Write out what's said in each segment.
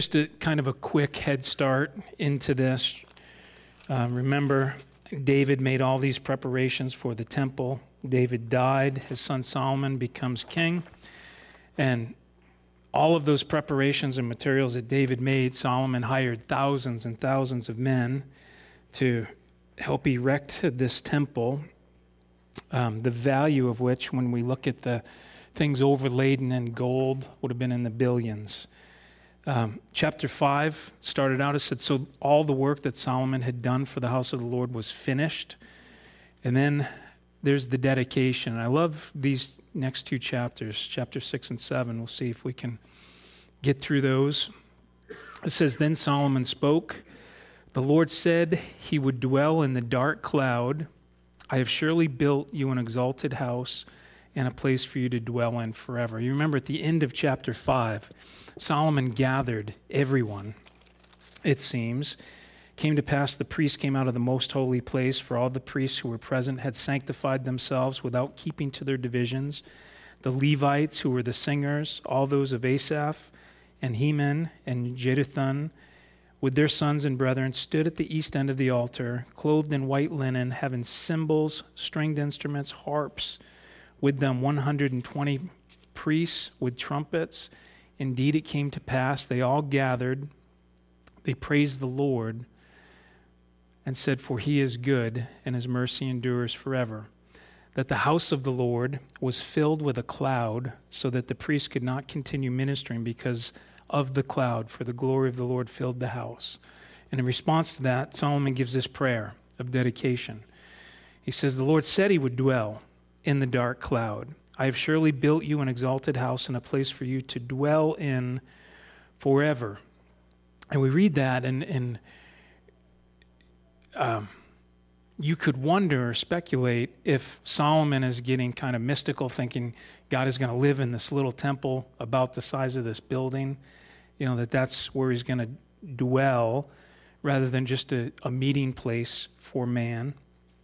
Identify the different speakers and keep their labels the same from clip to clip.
Speaker 1: Just a kind of a quick head start into this. Remember, David made all these preparations for the temple. David died. His son Solomon becomes king. And all of those preparations and materials that David made, Solomon hired thousands and thousands of men to help erect this temple, the value of which, when we look at the things overladen in gold, would have been in the billions. Chapter 5 started out, it said, so all the work that Solomon had done for the house of the Lord was finished. And then there's the dedication. I love these next two chapters, chapter 6 and 7. We'll see if we can get through those. It says, then Solomon spoke. The Lord said he would dwell in the dark cloud. I have surely built you an exalted house and a place for you to dwell in forever. You remember at the end of chapter 5, Solomon gathered everyone, it seems. Came to pass the priests came out of the most holy place, for all the priests who were present had sanctified themselves without keeping to their divisions. The Levites, who were the singers, all those of Asaph and Heman and Jeduthun, with their sons and brethren, stood at the east end of the altar, clothed in white linen, having cymbals, stringed instruments, harps, with them 120 priests with trumpets. Indeed, it came to pass, they all gathered, they praised the Lord, and said, for he is good, and his mercy endures forever. That the house of the Lord was filled with a cloud, so that the priests could not continue ministering because of the cloud, for the glory of the Lord filled the house. And in response to that, Solomon gives this prayer of dedication. He says, the Lord said he would dwell in the dark cloud. I have surely built you an exalted house and a place for you to dwell in forever. And we read that, and you could wonder or speculate if Solomon is getting kind of mystical, thinking God is going to live in this little temple about the size of this building, that's where he's going to dwell rather than just a meeting place for man.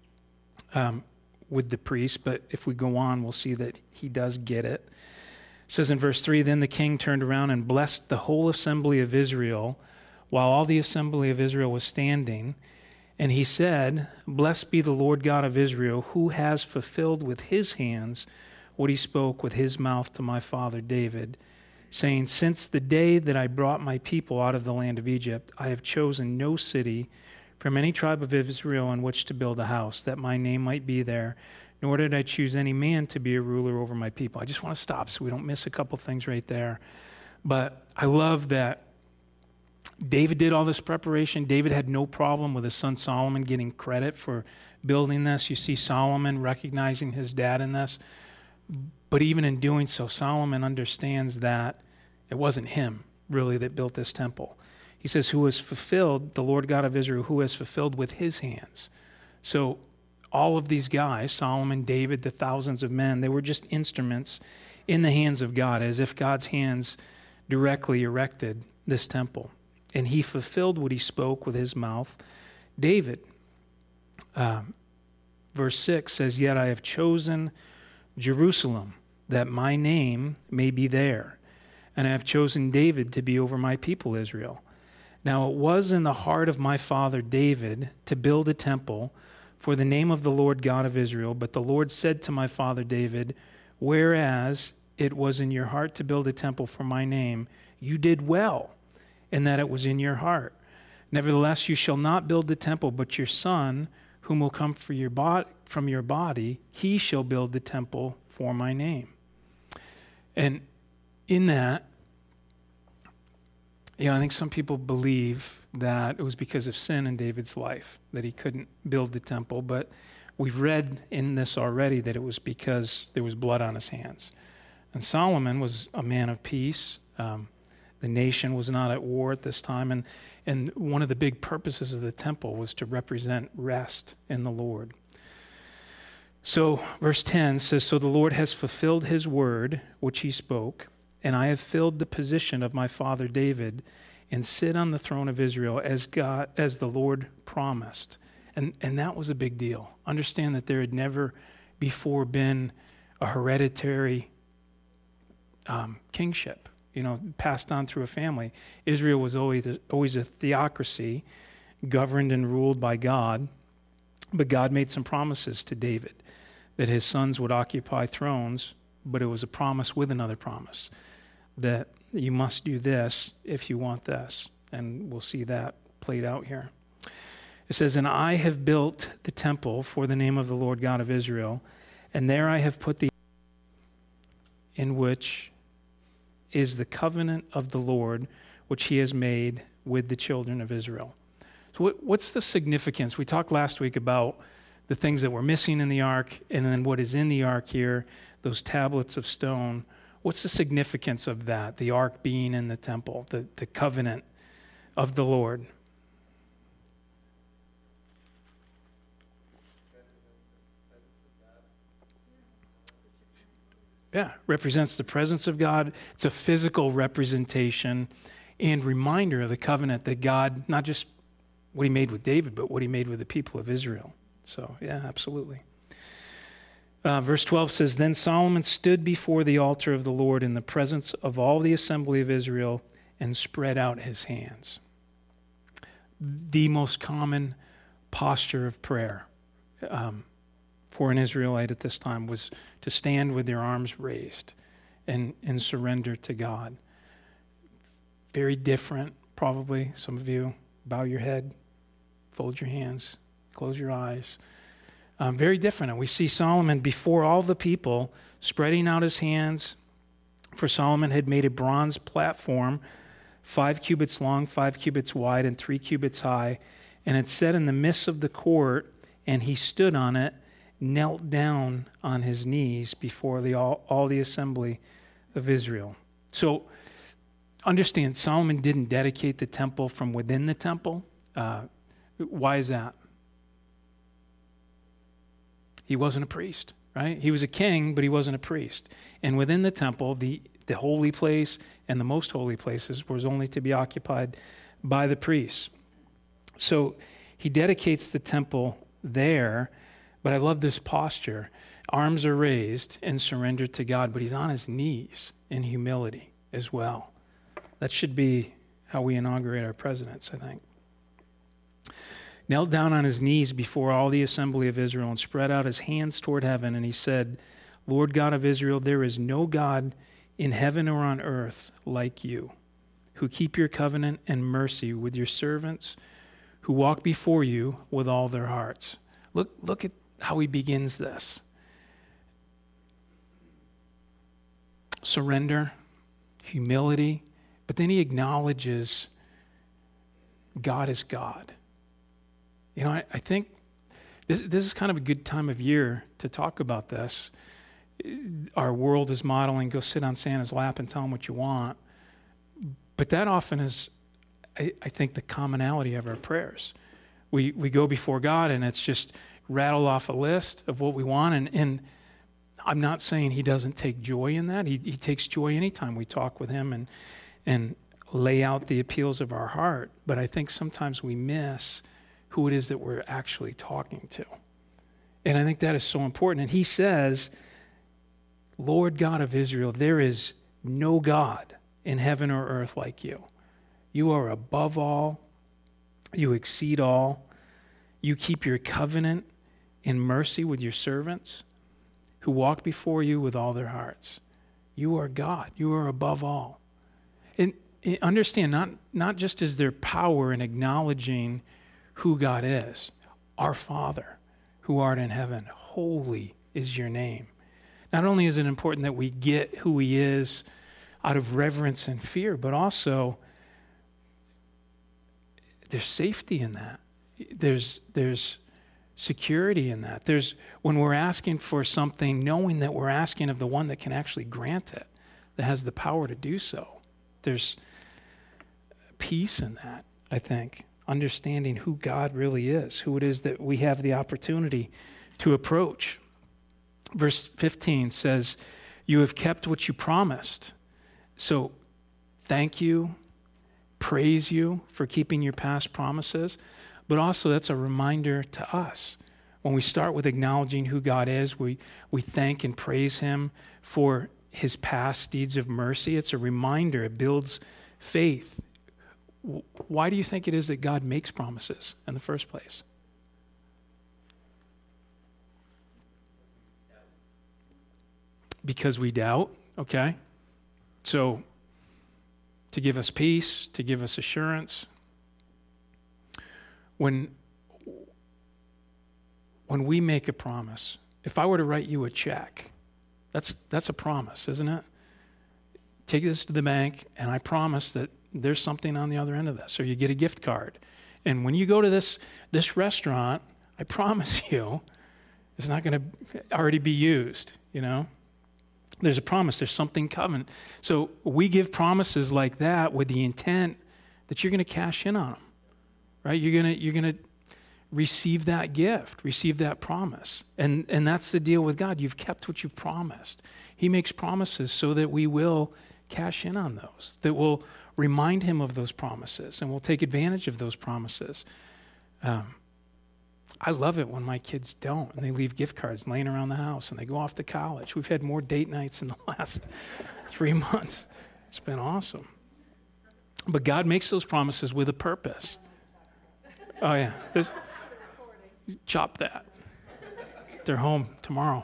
Speaker 1: With the priest, but if we go on, we'll see that he does get it. It says in verse 3, then the king turned around and blessed the whole assembly of Israel while all the assembly of Israel was standing. And he said, blessed be the Lord God of Israel, who has fulfilled with his hands what he spoke with his mouth to my father David, saying, since the day that I brought my people out of the land of Egypt, I have chosen no city from any tribe of Israel in which to build a house, that my name might be there, nor did I choose any man to be a ruler over my people. I just want to stop so we don't miss a couple things right there. But I love that David did all this preparation. David had no problem with his son Solomon getting credit for building this. You see Solomon recognizing his dad in this. But even in doing so, Solomon understands that it wasn't him, really, that built this temple. He says, who has fulfilled, the Lord God of Israel, who has fulfilled with his hands. So all of these guys, Solomon, David, the thousands of men, they were just instruments in the hands of God, as if God's hands directly erected this temple. And he fulfilled what he spoke with his mouth. David, verse 6 says, yet I have chosen Jerusalem, that my name may be there. And I have chosen David to be over my people Israel. Now it was in the heart of my father David to build a temple for the name of the Lord God of Israel. But the Lord said to my father David, whereas it was in your heart to build a temple for my name, you did well, in that it was in your heart. Nevertheless, you shall not build the temple, but your son, whom will come from your body, he shall build the temple for my name. And in that, I think some people believe that it was because of sin in David's life that he couldn't build the temple, but we've read in this already that it was because there was blood on his hands. And Solomon was a man of peace. The nation was not at war at this time, and one of the big purposes of the temple was to represent rest in the Lord. So verse 10 says, so the Lord has fulfilled his word, which he spoke, and I have filled the position of my father David and sit on the throne of Israel as the Lord promised. And that was a big deal. Understand that there had never before been a hereditary kingship. passed on through a family. Israel was always a theocracy, governed and ruled by God. But God made some promises to David that his sons would occupy thrones, but it was a promise with another promise that you must do this if you want this. And we'll see that played out here. It says, "And I have built the temple for the name of the Lord God of Israel, and there I have put the in which is the covenant of the Lord, which he has made with the children of Israel." So what's the significance? We talked last week about the things that were missing in the ark, and then what is in the ark here, those tablets of stone. What's the significance of that, the ark being in the temple, the covenant of the Lord? Yeah, represents the presence of God. It's a physical representation and reminder of the covenant that God, not just what he made with David, but what he made with the people of Israel. So, yeah, absolutely. Verse 12 says, "Then Solomon stood before the altar of the Lord in the presence of all the assembly of Israel and spread out his hands." The most common posture of prayer for an Israelite at this time was to stand with their arms raised and surrender to God. Very different, probably. Some of you bow your head, fold your hands, close your eyes. Very different. And we see Solomon before all the people spreading out his hands. For Solomon had made a bronze platform, 5 cubits long, 5 cubits wide, and 3 cubits high. And it set in the midst of the court, and he stood on it, knelt down on his knees before all the assembly of Israel. So understand, Solomon didn't dedicate the temple from within the temple. Why is that? He wasn't a priest, right? He was a king, but he wasn't a priest. And within the temple, the holy place and the most holy places was only to be occupied by the priests. So he dedicates the temple there, but I love this posture. Arms are raised and surrendered to God, but he's on his knees in humility as well. That should be how we inaugurate our presidents, I think. Knelt down on his knees before all the assembly of Israel and spread out his hands toward heaven, and he said, "Lord God of Israel, there is no God in heaven or on earth like you, who keep your covenant and mercy with your servants, who walk before you with all their hearts." Look at how he begins this. Surrender, humility, but then he acknowledges God is God. I think this is kind of a good time of year to talk about this. Our world is modeling, go sit on Santa's lap and tell him what you want. But that often is, I think, the commonality of our prayers. We go before God and it's just rattle off a list of what we want. And I'm not saying he doesn't take joy in that. He takes joy anytime we talk with him and lay out the appeals of our heart. But I think sometimes we miss who it is that we're actually talking to. And I think that is so important. And he says, "Lord God of Israel, there is no God in heaven or earth like you. You are above all. You exceed all. You keep your covenant in mercy with your servants who walk before you with all their hearts. You are God. You are above all." And understand, not just is there power in acknowledging who God is. Our Father, who art in heaven, holy is your name. Not only is it important that we get who he is out of reverence and fear, but also there's safety in that. There's security in that. There's, when we're asking for something, knowing that we're asking of the one that can actually grant it, that has the power to do so. There's peace in that, I think. Understanding who God really is, who it is that we have the opportunity to approach. Verse 15 says, "You have kept what you promised." So thank you, praise you for keeping your past promises, but also that's a reminder to us. When we start with acknowledging who God is, we thank and praise him for his past deeds of mercy. It's a reminder. It builds faith. Why do you think it is that God makes promises in the first place? Because we doubt, okay? So, to give us peace, to give us assurance. When we make a promise, if I were to write you a check, that's a promise, isn't it? Take this to the bank, and I promise that there's something on the other end of this. Or you get a gift card. And when you go to this restaurant, I promise you, it's not going to already be used, you know? There's a promise. There's something covenant. So we give promises like that with the intent that you're going to cash in on them, right? You're going to receive that gift, receive that promise. And that's the deal with God. You've kept what you've promised. He makes promises so that we will cash in on those, that we'll remind him of those promises, and we'll take advantage of those promises. I love it when my kids don't, and they leave gift cards laying around the house, and they go off to college. We've had more date nights in the last 3 months. It's been awesome. But God makes those promises with a purpose. Oh, yeah. Chop that. They're home tomorrow.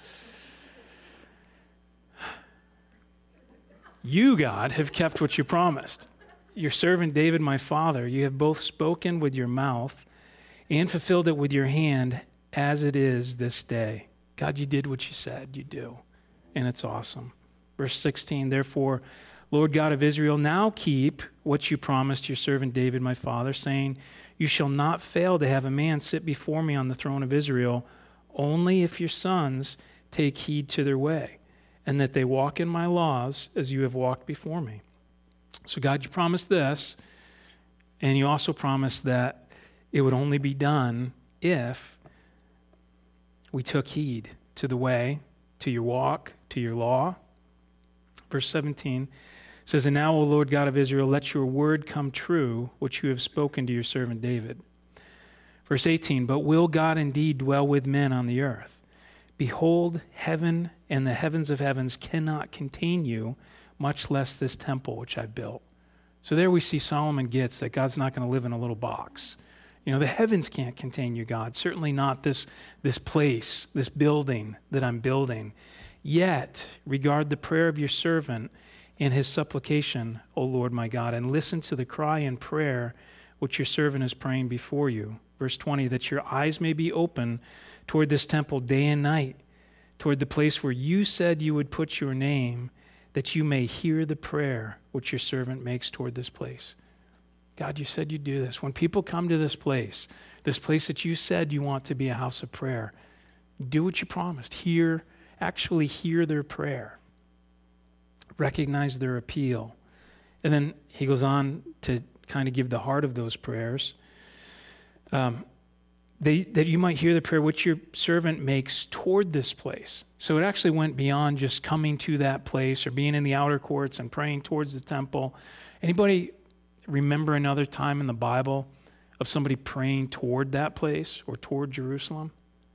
Speaker 1: You, God, have kept what you promised. Your servant David, my father, you have both spoken with your mouth and fulfilled it with your hand as it is this day. God, you did what you said you do, and it's awesome. Verse 16, therefore, Lord God of Israel, now keep what you promised your servant David, my father, saying, you shall not fail to have a man sit before me on the throne of Israel, only if your sons take heed to their way, and that they walk in my laws as you have walked before me. So God, you promised this, and you also promised that it would only be done if we took heed to the way, to your walk, to your law. Verse 17 says, and now, O Lord God of Israel, let your word come true, which you have spoken to your servant David. Verse 18, but will God indeed dwell with men on the earth? Behold, heaven and the heavens of heavens cannot contain you, much less this temple which I've built. So there we see Solomon gets that God's not going to live in a little box. You know, the heavens can't contain you, God. Certainly not this place, this building that I'm building. Yet, regard the prayer of your servant and his supplication, O Lord my God, and listen to the cry and prayer which your servant is praying before you. Verse 20, that your eyes may be open toward this temple day and night, toward the place where you said you would put your name, that you may hear the prayer which your servant makes toward this place. God, you said you'd do this. When people come to this place that you said you want to be a house of prayer, do what you promised. Actually hear their prayer. Recognize their appeal. And then he goes on to kind of give the heart of those prayers. That you might hear the prayer which your servant makes toward this place. So it actually went beyond just coming to that place or being in the outer courts and praying towards the temple. Anybody remember another time in the Bible of somebody praying toward that place or toward Jerusalem?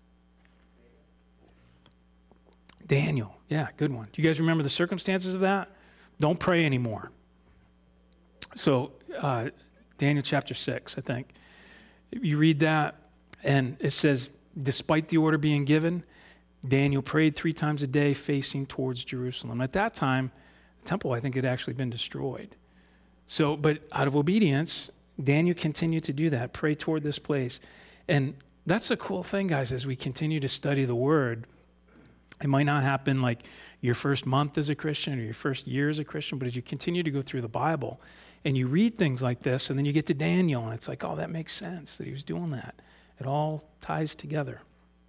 Speaker 1: Daniel. Yeah, good one. Do you guys remember the circumstances of that? Don't pray anymore. So Daniel chapter 6, I think. You read that, and it says, despite the order being given, Daniel prayed 3 times a day facing towards Jerusalem. At that time, the temple, I think, had actually been destroyed. So, but out of obedience, Daniel continued to do that, pray toward this place. And that's the cool thing, guys, as we continue to study the Word. It might not happen like your first month as a Christian or your first year as a Christian, but as you continue to go through the Bible and you read things like this, and then you get to Daniel, and it's like, oh, that makes sense that he was doing that. It all ties together.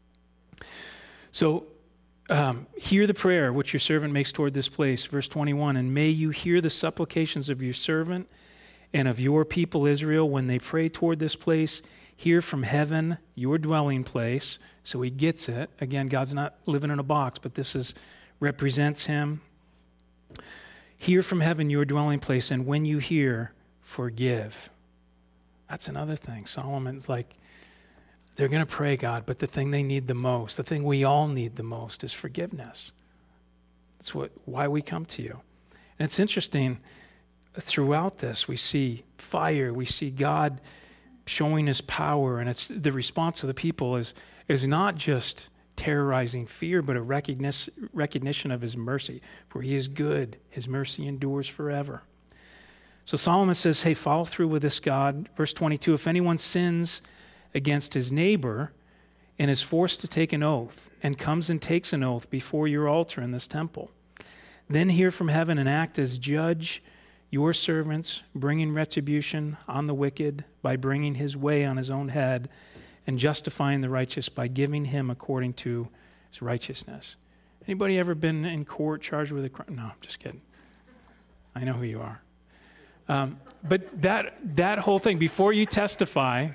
Speaker 1: So hear the prayer which your servant makes toward this place. Verse 21, and may you hear the supplications of your servant and of your people Israel when they pray toward this place. Hear from heaven, your dwelling place. So he gets it. Again, God's not living in a box, but this represents him. Hear from heaven, your dwelling place, and when you hear, forgive. That's another thing. Solomon's like, they're going to pray, God, but the thing they need the most, the thing we all need the most is forgiveness. That's why we come to you. And it's interesting, throughout this, we see fire, we see God showing his power, and it's the response of the people is not just terrorizing fear, but a recognition of his mercy. For he is good, his mercy endures forever. So Solomon says, hey, follow through with this, God. Verse 22, if anyone sins against his neighbor and is forced to take an oath and comes and takes an oath before your altar in this temple, then hear from heaven and act as judge your servants, bringing retribution on the wicked by bringing his way on his own head, and justifying the righteous by giving him according to his righteousness. Anybody ever been in court charged with a crime? No, I'm just kidding. I know who you are. But that whole thing, before you testify,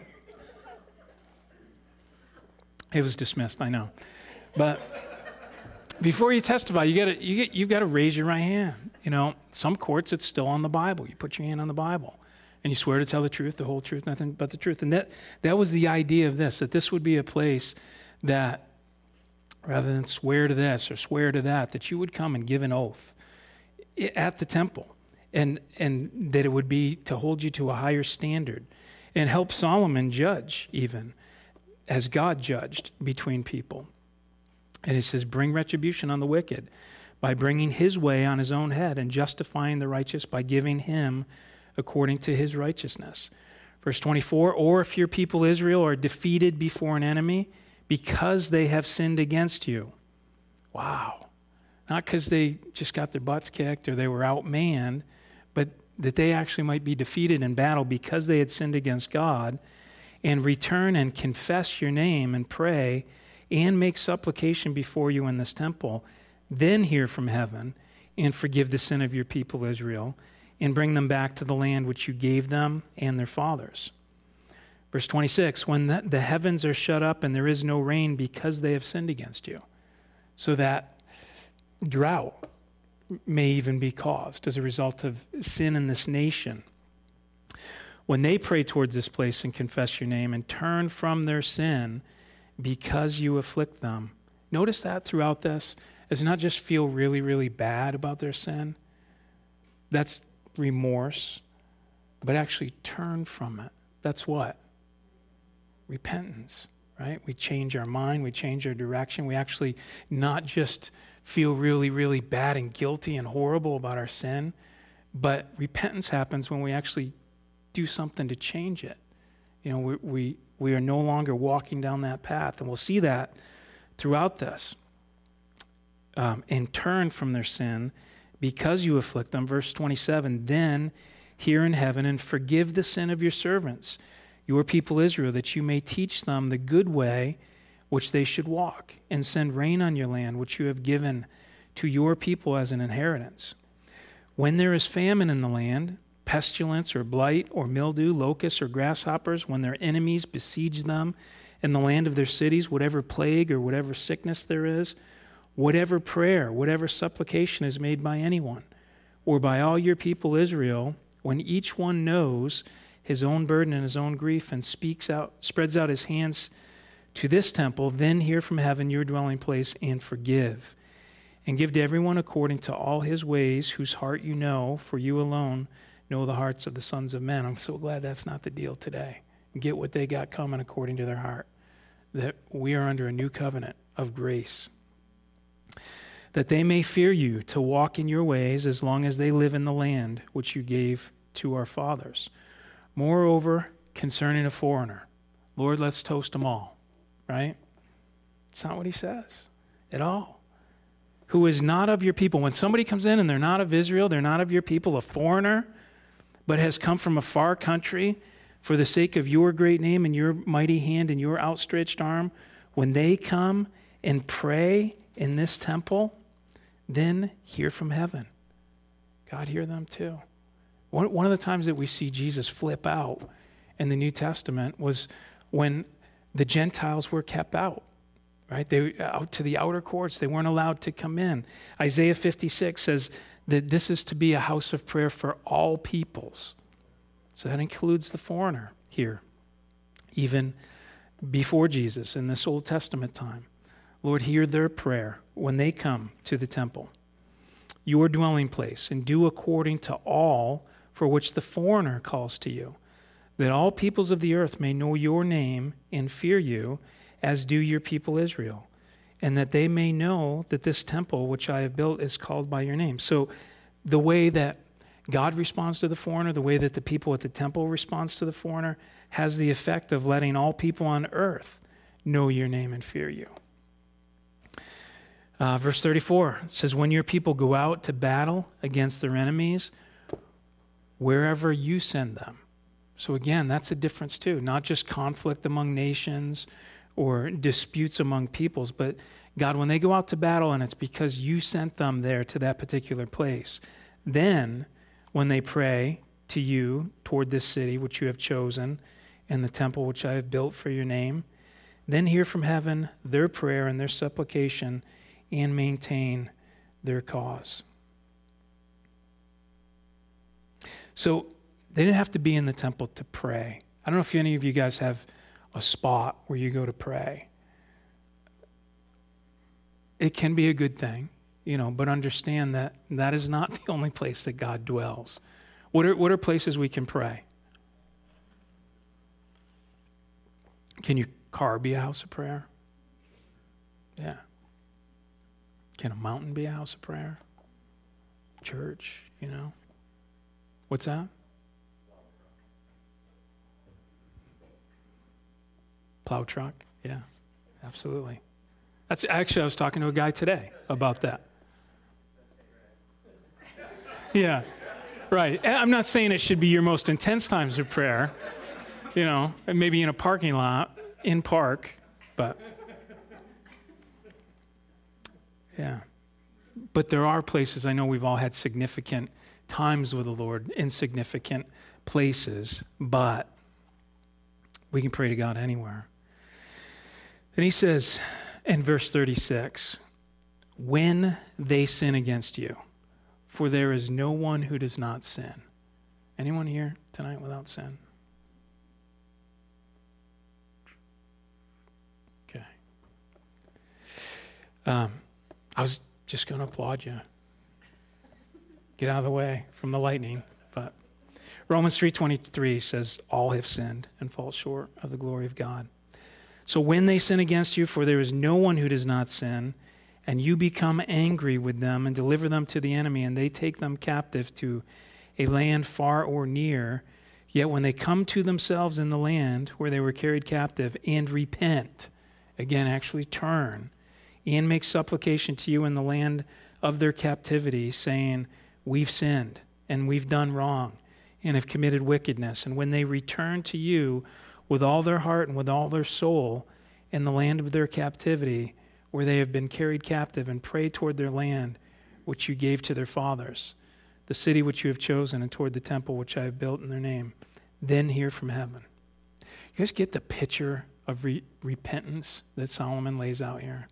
Speaker 1: it was dismissed, I know. But before you testify, you've got to raise your right hand. You know, some courts, it's still on the Bible. You put your hand on the Bible, and you swear to tell the truth, the whole truth, nothing but the truth. And that was the idea of this, that this would be a place that, rather than swear to this or swear to that you would come and give an oath at the temple, and that it would be to hold you to a higher standard and help Solomon judge, even as God judged between people. And it says, bring retribution on the wicked by bringing his way on his own head, and justifying the righteous by giving him according to his righteousness. Verse 24, or if your people Israel are defeated before an enemy because they have sinned against you. Wow. Not because they just got their butts kicked or they were outmanned, but that they actually might be defeated in battle because they had sinned against God, and return and confess your name and pray and make supplication before you in this temple, then hear from heaven and forgive the sin of your people Israel, and bring them back to the land which you gave them and their fathers. Verse 26, when the heavens are shut up and there is no rain because they have sinned against you, so that drought may even be caused as a result of sin in this nation. When they pray towards this place and confess your name and turn from their sin because you afflict them. Notice that throughout this, is not just feel really, really bad about their sin. That's remorse, but actually turn from it. That's what? Repentance, right? We change our mind, we change our direction. We actually not just feel really, really bad and guilty and horrible about our sin, but repentance happens when we actually do something to change it. You know, we are no longer walking down that path, and we'll see that throughout this. And turn from their sin because you afflict them. Verse 27, then hear in heaven and forgive the sin of your servants, your people Israel, that you may teach them the good way which they should walk, and send rain on your land, which you have given to your people as an inheritance. When there is famine in the land, pestilence or blight or mildew, locusts or grasshoppers, when their enemies besiege them in the land of their cities, whatever plague or whatever sickness there is, whatever prayer, whatever supplication is made by anyone, or by all your people Israel, when each one knows his own burden and his own grief and spreads out his hands to this temple, then hear from heaven your dwelling place and forgive. And give to everyone according to all his ways, whose heart you know, for you alone know the hearts of the sons of men. I'm so glad that's not the deal today. Get what they got coming according to their heart. That we are under a new covenant of grace. That they may fear you to walk in your ways as long as they live in the land which you gave to our fathers. Moreover, concerning a foreigner, Lord, let's toast them all, right? It's not what he says at all. Who is not of your people. When somebody comes in and they're not of Israel, they're not of your people, a foreigner, but has come from a far country for the sake of your great name and your mighty hand and your outstretched arm, when they come and pray in this temple, then hear from heaven. God, hear them too. One of the times that we see Jesus flip out in the New Testament was when the Gentiles were kept out, right? They were out to the outer courts. They weren't allowed to come in. Isaiah 56 says that this is to be a house of prayer for all peoples. So that includes the foreigner here, even before Jesus in this Old Testament time. Lord, hear their prayer when they come to the temple. your dwelling place, and do according to all for which the foreigner calls to you, that all peoples of the earth may know your name and fear you, as do your people Israel, and that they may know that this temple which I have built is called by your name. So the way that God responds to the foreigner, the way that the people at the temple responds to the foreigner, has the effect of letting all people on earth know your name and fear you. Verse 34 says, when your people go out to battle against their enemies, wherever you send them. So again, that's a difference too. Not just conflict among nations or disputes among peoples, but God, when they go out to battle and it's because you sent them there to that particular place, then when they pray to you toward this city which you have chosen and the temple which I have built for your name, then hear from heaven their prayer and their supplication and maintain their cause. So they didn't have to be in the temple to pray. I don't know if any of you guys have a spot where you go to pray. It can be a good thing, but understand that that is not the only place that God dwells. What are places we can pray? Can your car be a house of prayer? Yeah. Can a mountain be a house of prayer? Church, What's that? Plow truck? Yeah, absolutely. That's actually, I was talking to a guy today about that. Yeah, right. And I'm not saying it should be your most intense times of prayer, maybe in a parking lot, in park, but yeah. But there are places, I know we've all had significant times with the Lord in significant places, but we can pray to God anywhere. And he says in verse 36, when they sin against you, for there is no one who does not sin. Anyone here tonight without sin? Okay. I was just going to applaud you. Get out of the way from the lightning. But Romans 3:23 says, all have sinned and fall short of the glory of God. So when they sin against you, for there is no one who does not sin, and you become angry with them and deliver them to the enemy, and they take them captive to a land far or near, yet when they come to themselves in the land where they were carried captive and repent, again, actually turn, and make supplication to you in the land of their captivity, saying, we've sinned and we've done wrong and have committed wickedness. And when they return to you with all their heart and with all their soul in the land of their captivity, where they have been carried captive, and pray toward their land which you gave to their fathers, the city which you have chosen, and toward the temple which I have built in their name, then hear from heaven. You guys get the picture of repentance that Solomon lays out here?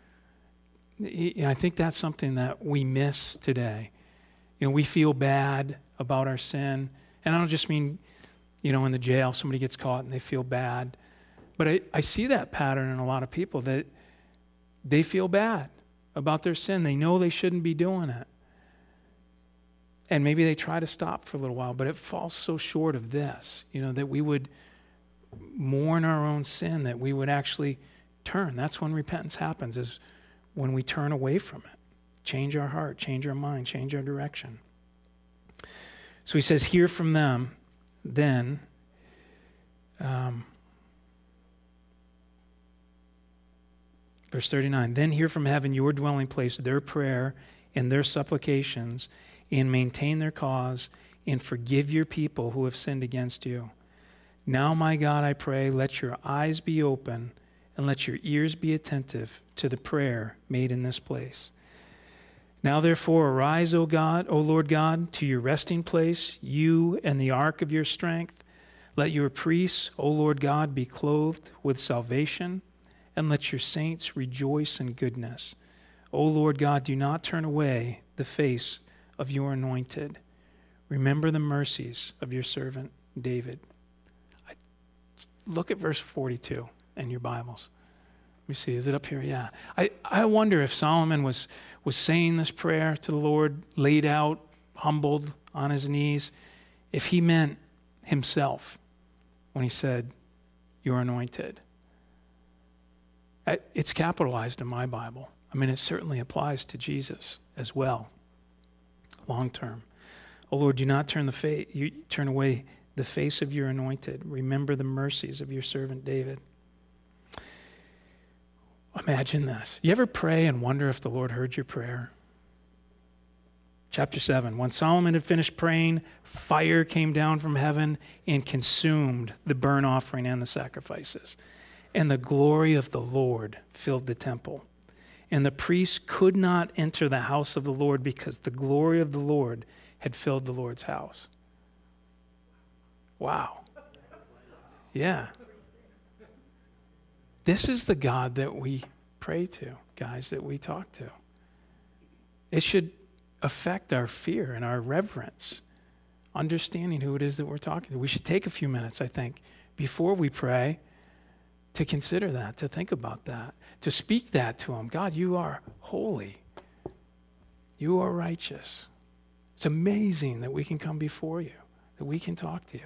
Speaker 1: I think that's something that we miss today. We feel bad about our sin. And I don't just mean, in the jail, somebody gets caught and they feel bad. But I see that pattern in a lot of people, that they feel bad about their sin. They know they shouldn't be doing it. And maybe they try to stop for a little while, but it falls so short of this, that we would mourn our own sin, that we would actually turn. That's when repentance happens, is when we turn away from it. Change our heart, change our mind, change our direction. So he says, hear from them, then. Verse 39, then hear from heaven your dwelling place, their prayer and their supplications, and maintain their cause, and forgive your people who have sinned against you. Now, my God, I pray, let your eyes be open, and let your ears be attentive to the prayer made in this place. Now, therefore, arise, O God, O Lord God, to your resting place, you and the ark of your strength. Let your priests, O Lord God, be clothed with salvation, and let your saints rejoice in goodness. O Lord God, do not turn away the face of your anointed. Remember the mercies of your servant David. Look at verse 42 in your Bibles. Let me see, is it up here? Yeah. I wonder if Solomon was saying this prayer to the Lord, laid out, humbled on his knees, if he meant himself when he said, "You're anointed." It's capitalized in my Bible. I mean, it certainly applies to Jesus as well, long term. "Oh Lord, do not turn away the face of your anointed. Remember the mercies of your servant David." Imagine this. You ever pray and wonder if the Lord heard your prayer? Chapter 7, when Solomon had finished praying, fire came down from heaven and consumed the burnt offering and the sacrifices. And the glory of the Lord filled the temple. And the priests could not enter the house of the Lord because the glory of the Lord had filled the Lord's house. Wow. Yeah. This is the God that we pray to, guys, that we talk to. It should affect our fear and our reverence, understanding who it is that we're talking to. We should take a few minutes, I think, before we pray to consider that, to think about that, to speak that to him. God, you are holy. You are righteous. It's amazing that we can come before you, that we can talk to you.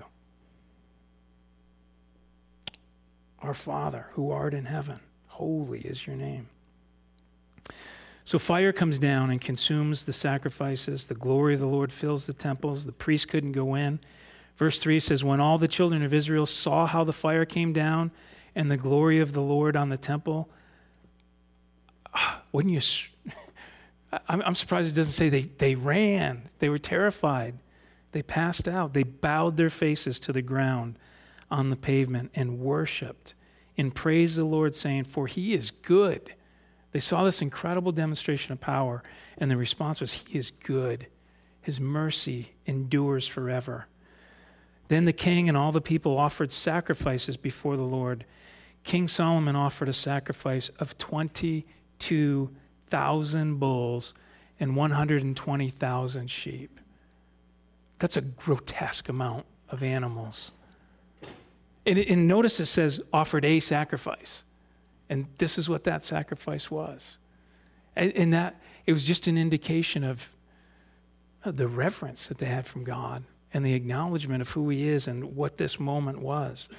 Speaker 1: Our Father, who art in heaven, holy is your name. So fire comes down and consumes the sacrifices. The glory of the Lord fills the temples. The priests couldn't go in. Verse 3 says, when all the children of Israel saw how the fire came down and the glory of the Lord on the temple, wouldn't you? I'm surprised it doesn't say they ran. They were terrified. They passed out. They bowed their faces to the ground on the pavement and worshiped and praised the Lord, saying, for he is good. They saw this incredible demonstration of power, and the response was, he is good. His mercy endures forever. Then the king and all the people offered sacrifices before the Lord. King Solomon offered a sacrifice of 22,000 bulls and 120,000 sheep. That's a grotesque amount of animals. And notice it says offered a sacrifice. And this is what that sacrifice was. And that it was just an indication of the reverence that they had from God and the acknowledgement of who he is and what this moment was.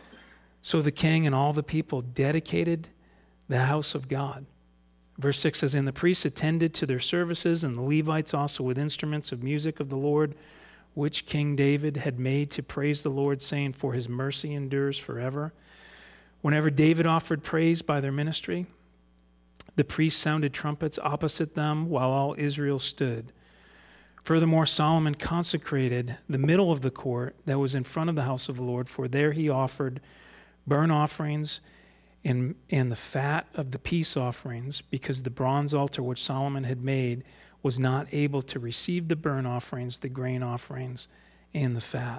Speaker 1: So the king and all the people dedicated the house of God. Verse 6 says, and the priests attended to their services, and the Levites also with instruments of music of the Lord, which King David had made to praise the Lord, saying, for his mercy endures forever. Whenever David offered praise by their ministry, the priests sounded trumpets opposite them while all Israel stood. Furthermore, Solomon consecrated the middle of the court that was in front of the house of the Lord, for there he offered burnt offerings and the fat of the peace offerings, because the bronze altar which Solomon had made was not able to receive the burnt offerings, the grain offerings, and the fat.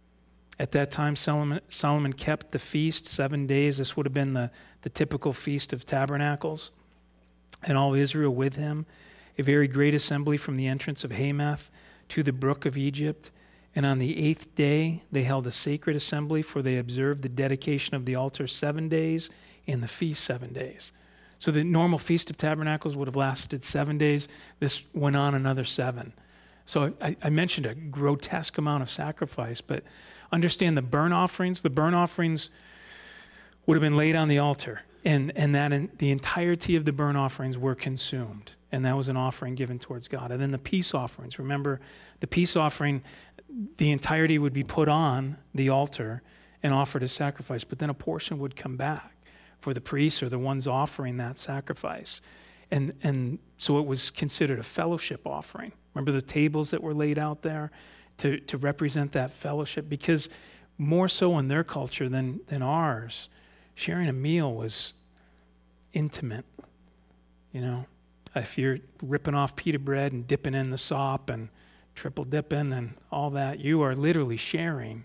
Speaker 1: At that time, Solomon kept the feast 7 days. This would have been the typical Feast of Tabernacles, and all Israel with him, a very great assembly from the entrance of Hamath to the brook of Egypt. And on the 8th day, they held a sacred assembly, for they observed the dedication of the altar 7 days and the feast 7 days. So the normal Feast of Tabernacles would have lasted 7 days. This went on another 7. So I mentioned a grotesque amount of sacrifice, but understand the burnt offerings. The burnt offerings would have been laid on the altar, and the entirety of the burnt offerings were consumed, and that was an offering given towards God. And then the peace offerings. Remember, the peace offering, the entirety would be put on the altar and offered as sacrifice, but then a portion would come back for the priests or the ones offering that sacrifice. And so it was considered a fellowship offering. Remember the tables that were laid out there to represent that fellowship? Because more so in their culture than ours, sharing a meal was intimate. You know, if you're ripping off pita bread and dipping in the sop and triple dipping and all that, you are literally sharing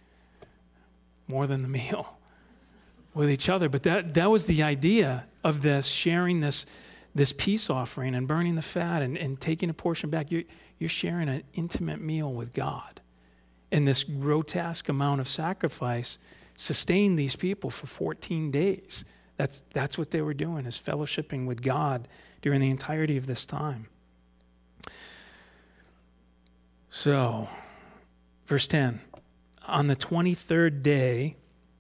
Speaker 1: more than the meal with each other. But that was the idea of this, sharing this peace offering and burning the fat and taking a portion back. You're sharing an intimate meal with God. And this grotesque amount of sacrifice sustained these people for 14 days. That's what they were doing, is fellowshipping with God during the entirety of this time. So, verse 10, on the 23rd day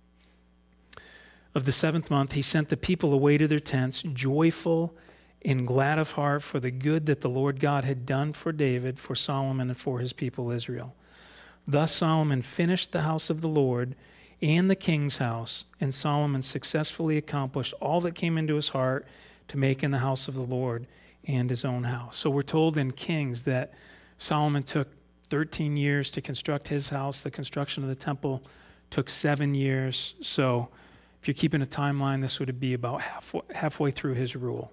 Speaker 1: of the 7th month, he sent the people away to their tents, joyful and glad of heart for the good that the Lord God had done for David, for Solomon, and for his people Israel. Thus Solomon finished the house of the Lord and the king's house, and Solomon successfully accomplished all that came into his heart to make in the house of the Lord and his own house. So we're told in Kings that Solomon took 13 years to construct his house. The construction of the temple took 7 years. So if you're keeping a timeline, this would be about halfway through his rule.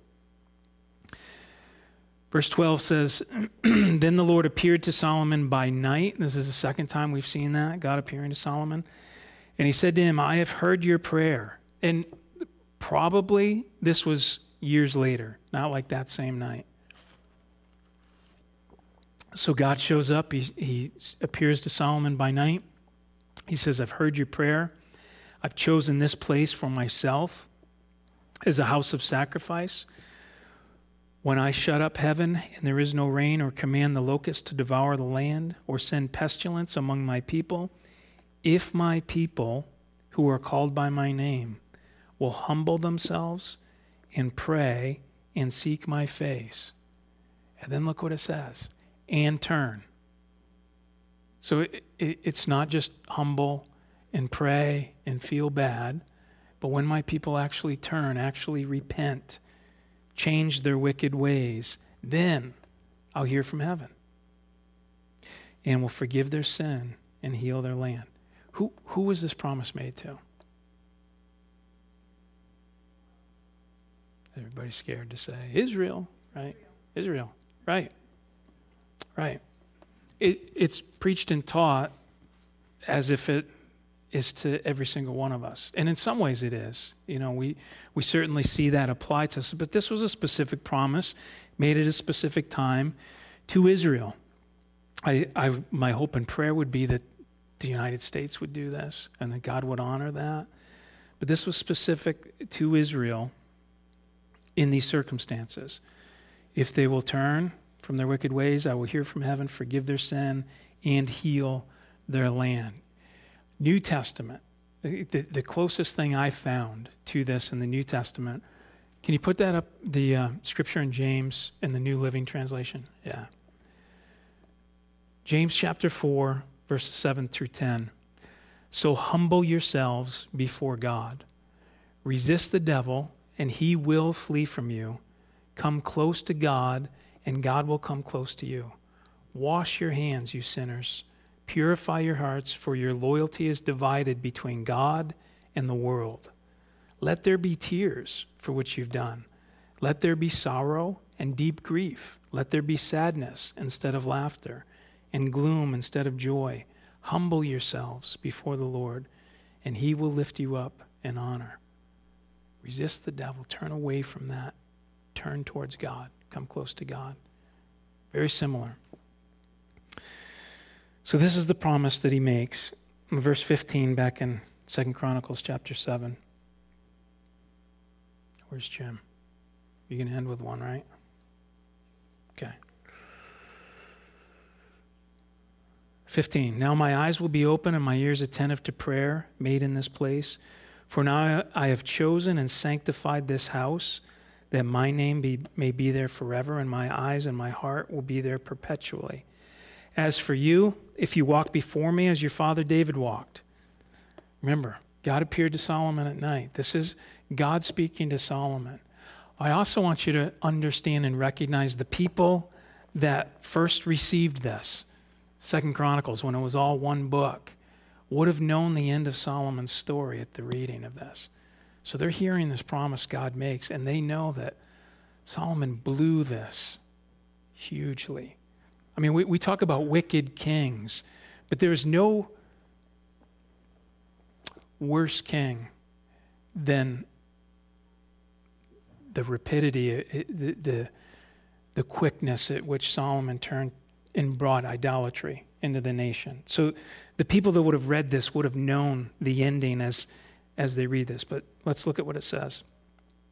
Speaker 1: Verse 12 says, Then the Lord appeared to Solomon by night. This is the second time we've seen that, God appearing to Solomon. And he said to him, I have heard your prayer. And probably this was years later, not like that same night. So God shows up. He appears to Solomon by night. He says, I've heard your prayer. I've chosen this place for myself as a house of sacrifice. When I shut up heaven and there is no rain, or command the locusts to devour the land, or send pestilence among my people, if my people who are called by my name will humble themselves and pray and seek my face. And then look what it says, and turn. So it's not just humble and pray and feel bad, but when my people actually turn, actually repent, change their wicked ways, then I'll hear from heaven and will forgive their sin and heal their land. Who was this promise made to? Everybody's scared to say Israel, right? Israel, right. It's preached and taught as if it is to every single one of us. And in some ways it is. You know, we certainly see that apply to us. But this was a specific promise, made at a specific time to Israel. My hope and prayer would be that the United States would do this and that God would honor that. But this was specific to Israel in these circumstances. If they will turn from their wicked ways, I will hear from heaven, forgive their sin, and heal their land. New Testament, the closest thing I found to this in the New Testament, can you put that up, the scripture in James in the New Living Translation? Yeah. James chapter 4, verses 7 through 10. So humble yourselves before God. Resist the devil, and he will flee from you. Come close to God, and God will come close to you. Wash your hands, you sinners. Purify your hearts, for your loyalty is divided between God and the world. Let there be tears for what you've done. Let there be sorrow and deep grief. Let there be sadness instead of laughter, and gloom instead of joy. Humble yourselves before the Lord, and he will lift you up in honor. Resist the devil. Turn away from that. Turn towards God. Come close to God. Very similar. So this is the promise that he makes. In verse 15 back in 2 Chronicles chapter 7. Where's Jim? You're going to end with one, right? Okay. 15. Now my eyes will be open and my ears attentive to prayer made in this place. For now I have chosen and sanctified this house, that my name may be there forever, and my eyes and my heart will be there perpetually. As for you, if you walk before me as your father David walked. Remember, God appeared to Solomon at night. This is God speaking to Solomon. I also want you to understand and recognize the people that first received this. 2 Chronicles, when it was all one book, would have known the end of Solomon's story at the reading of this. So they're hearing this promise God makes, and they know that Solomon blew this hugely. I mean, we talk about wicked kings, but there is no worse king than the rapidity, the quickness at which Solomon turned and brought idolatry into the nation. So the people that would have read this would have known the ending as they read this. But let's look at what it says.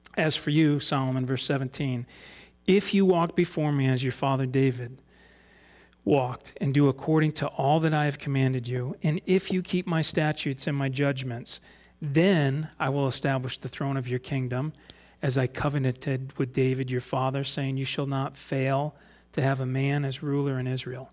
Speaker 1: As for you, Solomon, verse 17, if you walk before me as your father David walked, and do according to all that I have commanded you, and if you keep my statutes and my judgments, then I will establish the throne of your kingdom, as I covenanted with David your father, saying, you shall not fail to have a man as ruler in Israel.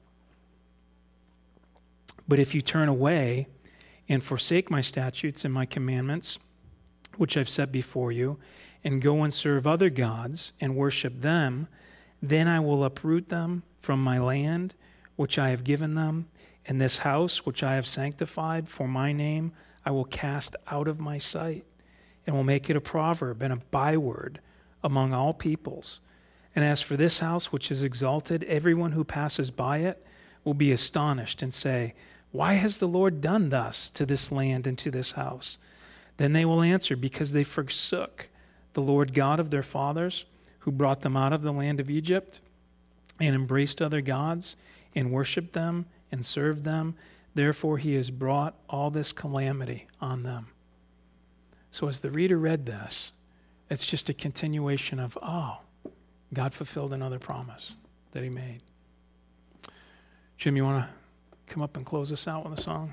Speaker 1: But if you turn away and forsake my statutes and my commandments, which I've set before you, and go and serve other gods and worship them, then I will uproot them from my land, which I have given them, and this house, which I have sanctified for my name, I will cast out of my sight, and will make it a proverb and a byword among all peoples. And as for this house, which is exalted, everyone who passes by it will be astonished and say, why has the Lord done thus to this land and to this house? Then they will answer, because they forsook the Lord God of their fathers, who brought them out of the land of Egypt, and embraced other gods, and worshipped them, and served them. Therefore he has brought all this calamity on them. So as the reader read this, it's just a continuation of, oh, God fulfilled another promise that he made. Jim, you want to come up and close us out with a song?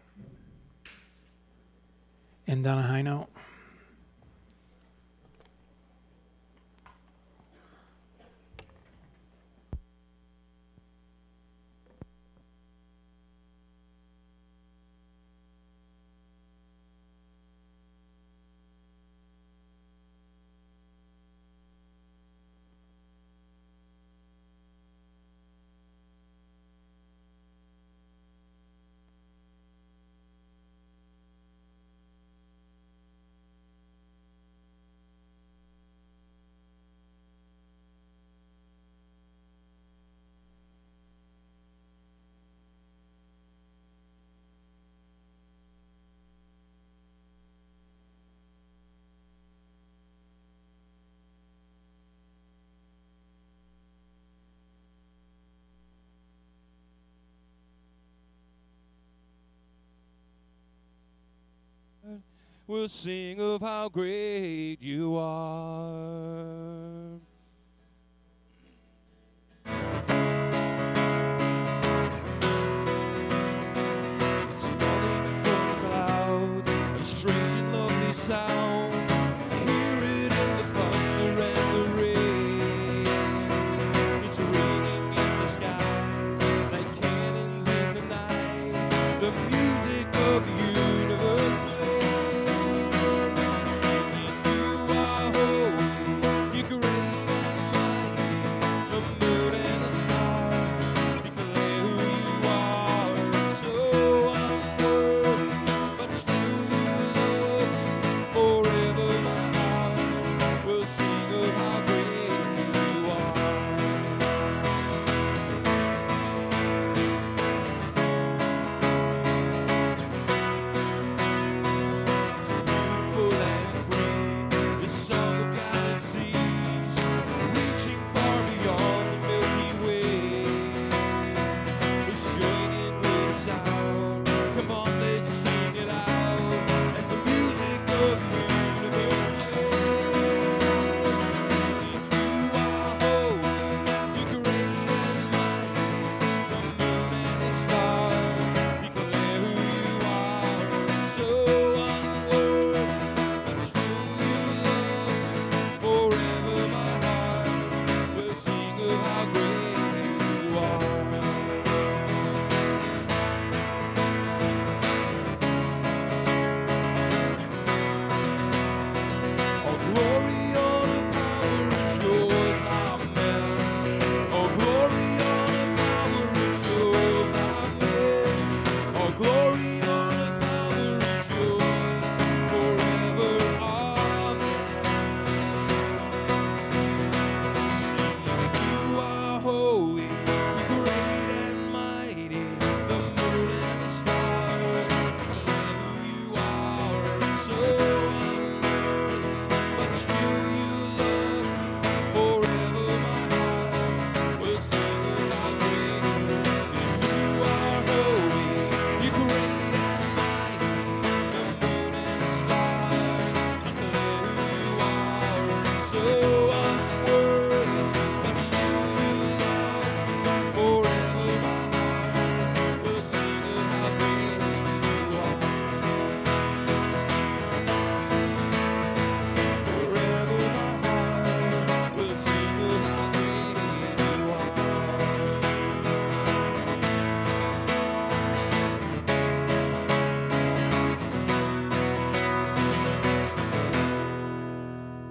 Speaker 1: End on a high note.
Speaker 2: We'll sing of how great you are.